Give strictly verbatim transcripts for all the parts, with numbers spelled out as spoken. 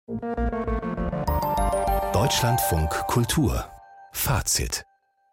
Deutschlandfunk Kultur Fazit.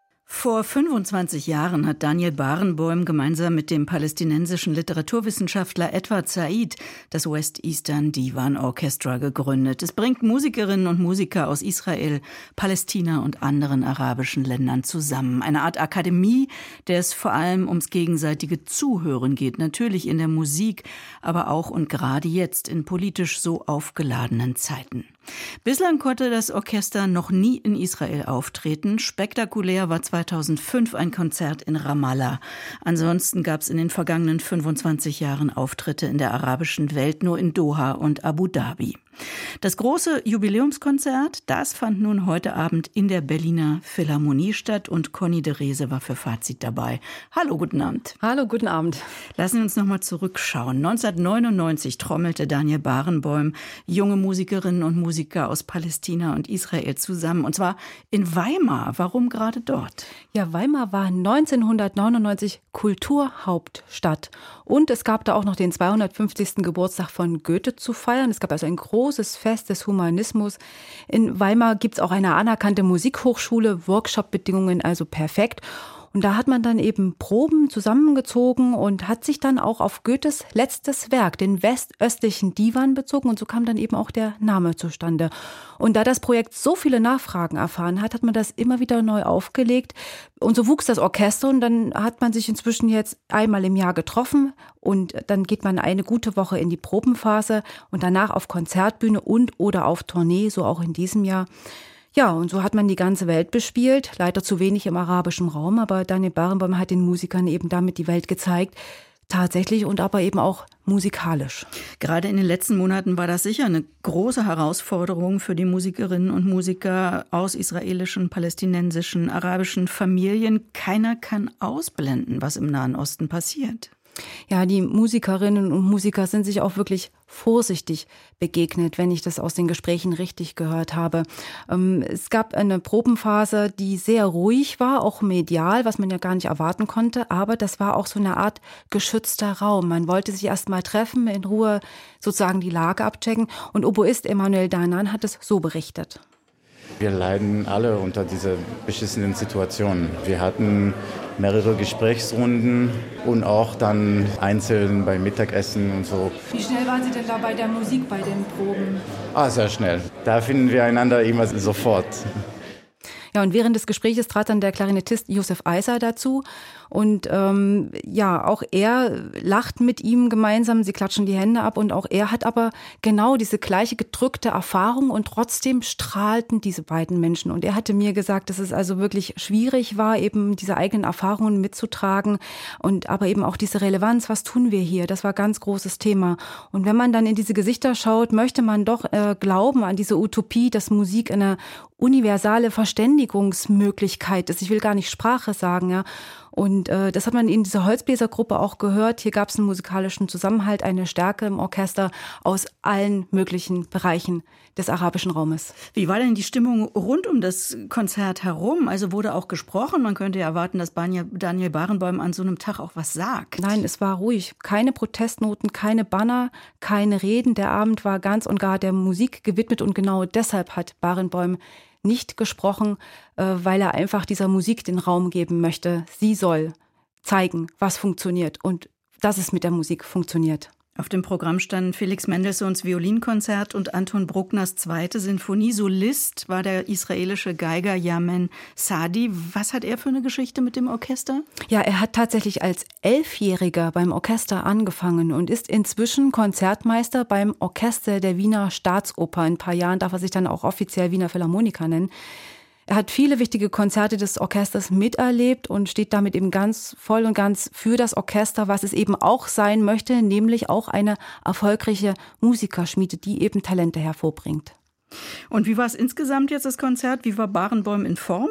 Vor fünfundzwanzig Jahren hat Daniel Barenboim gemeinsam mit dem palästinensischen Literaturwissenschaftler Edward Said das West Eastern Divan Orchestra gegründet. Es bringt Musikerinnen und Musiker aus Israel, Palästina und anderen arabischen Ländern zusammen. Eine Art Akademie, der es vor allem ums gegenseitige Zuhören geht. Natürlich in der Musik, aber auch und gerade jetzt in politisch so aufgeladenen Zeiten. Bislang konnte das Orchester noch nie in Israel auftreten. Spektakulär war zweitausendfünf ein Konzert in Ramallah. Ansonsten gab es in den vergangenen fünfundzwanzig Jahren Auftritte in der arabischen Welt nur in Doha und Abu Dhabi. Das große Jubiläumskonzert, das fand nun heute Abend in der Berliner Philharmonie statt und Conny de Rese war für Fazit dabei. Hallo, guten Abend. Hallo, guten Abend. Lassen wir uns noch mal zurückschauen. neunzehnhundertneunundneunzig trommelte Daniel Barenboim junge Musikerinnen und Musiker aus Palästina und Israel zusammen, und zwar in Weimar. Warum gerade dort? Ja, Weimar war neunzehnhundertneunundneunzig Kulturhauptstadt und es gab da auch noch den zweihundertfünfzigsten Geburtstag von Goethe zu feiern. Es gab also ein großes Fest des Humanismus. In Weimar gibt es auch eine anerkannte Musikhochschule, Workshop-Bedingungen also perfekt. Und da hat man dann eben Proben zusammengezogen und hat sich dann auch auf Goethes letztes Werk, den westöstlichen Divan, bezogen. Und so kam dann eben auch der Name zustande. Und da das Projekt so viele Nachfragen erfahren hat, hat man das immer wieder neu aufgelegt. Und so wuchs das Orchester und dann hat man sich inzwischen jetzt einmal im Jahr getroffen. Und dann geht man eine gute Woche in die Probenphase und danach auf Konzertbühne und oder auf Tournee, so auch in diesem Jahr. Ja, und so hat man die ganze Welt bespielt, leider zu wenig im arabischen Raum, aber Daniel Barenboim hat den Musikern eben damit die Welt gezeigt, tatsächlich und aber eben auch musikalisch. Gerade in den letzten Monaten war das sicher eine große Herausforderung für die Musikerinnen und Musiker aus israelischen, palästinensischen, arabischen Familien. Keiner kann ausblenden, was im Nahen Osten passiert. Ja, die Musikerinnen und Musiker sind sich auch wirklich vorsichtig begegnet, wenn ich das aus den Gesprächen richtig gehört habe. Es gab eine Probenphase, die sehr ruhig war, auch medial, was man ja gar nicht erwarten konnte. Aber das war auch so eine Art geschützter Raum. Man wollte sich erst mal treffen, in Ruhe sozusagen die Lage abchecken. Und Oboist Emanuel Danan hat es so berichtet. Wir leiden alle unter dieser beschissenen Situation. Wir hatten mehrere Gesprächsrunden und auch dann einzeln beim Mittagessen und so. Wie schnell waren Sie denn da bei der Musik, bei den Proben? Ah, sehr schnell. Da finden wir einander immer sofort. Ja, und während des Gesprächs trat dann der Klarinettist Josef Eiser dazu. Und ähm, ja, auch er lacht mit ihm gemeinsam, sie klatschen die Hände ab und auch er hat aber genau diese gleiche gedrückte Erfahrung und trotzdem strahlten diese beiden Menschen. Und er hatte mir gesagt, dass es also wirklich schwierig war, eben diese eigenen Erfahrungen mitzutragen und aber eben auch diese Relevanz, was tun wir hier, das war ganz großes Thema. Und wenn man dann in diese Gesichter schaut, möchte man doch äh, glauben an diese Utopie, dass Musik eine universale Verständigungsmöglichkeit ist. Ich will gar nicht Sprache sagen, ja. Und äh, das hat man in dieser Holzbläsergruppe auch gehört. Hier gab es einen musikalischen Zusammenhalt, eine Stärke im Orchester aus allen möglichen Bereichen des arabischen Raumes. Wie war denn die Stimmung rund um das Konzert herum? Also wurde auch gesprochen? Man könnte ja erwarten, dass Daniel Barenboim an so einem Tag auch was sagt. Nein, es war ruhig. Keine Protestnoten, keine Banner, keine Reden. Der Abend war ganz und gar der Musik gewidmet und genau deshalb hat Barenboim nicht gesprochen, weil er einfach dieser Musik den Raum geben möchte. Sie soll zeigen, was funktioniert und dass es mit der Musik funktioniert. Auf dem Programm standen Felix Mendelssohns Violinkonzert und Anton Bruckners zweite Sinfonie. Solist war der israelische Geiger Yamen Sadi. Was hat er für eine Geschichte mit dem Orchester? Ja, er hat tatsächlich als Elfjähriger beim Orchester angefangen und ist inzwischen Konzertmeister beim Orchester der Wiener Staatsoper. In ein paar Jahren darf er sich dann auch offiziell Wiener Philharmoniker nennen. Er hat viele wichtige Konzerte des Orchesters miterlebt und steht damit eben ganz voll und ganz für das Orchester, was es eben auch sein möchte, nämlich auch eine erfolgreiche Musikerschmiede, die eben Talente hervorbringt. Und wie war es insgesamt jetzt, das Konzert? Wie war Barenboim in Form?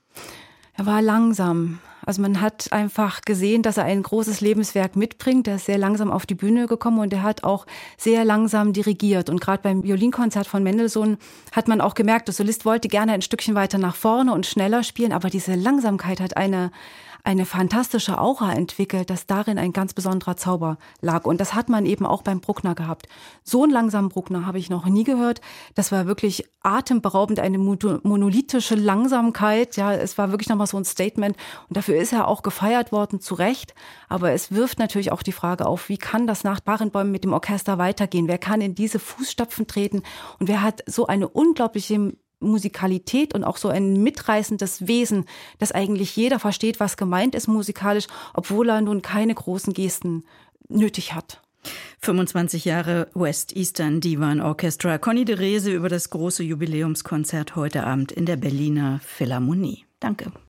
Er war langsam. Also man hat einfach gesehen, dass er ein großes Lebenswerk mitbringt. Er ist sehr langsam auf die Bühne gekommen und er hat auch sehr langsam dirigiert. Und gerade beim Violinkonzert von Mendelssohn hat man auch gemerkt, der Solist wollte gerne ein Stückchen weiter nach vorne und schneller spielen, aber diese Langsamkeit hat eine eine fantastische Aura entwickelt, dass darin ein ganz besonderer Zauber lag. Und das hat man eben auch beim Bruckner gehabt. So einen langsamen Bruckner habe ich noch nie gehört. Das war wirklich atemberaubend, eine monolithische Langsamkeit. Ja, es war wirklich nochmal so ein Statement. Und dafür ist er auch gefeiert worden, zu Recht. Aber es wirft natürlich auch die Frage auf, wie kann das nach Barenboim mit dem Orchester weitergehen? Wer kann in diese Fußstapfen treten? Und wer hat so eine unglaubliche Musikalität und auch so ein mitreißendes Wesen, dass eigentlich jeder versteht, was gemeint ist musikalisch, obwohl er nun keine großen Gesten nötig hat. fünfundzwanzig Jahre West Eastern Divan Orchestra. Conny de Rehse über das große Jubiläumskonzert heute Abend in der Berliner Philharmonie. Danke.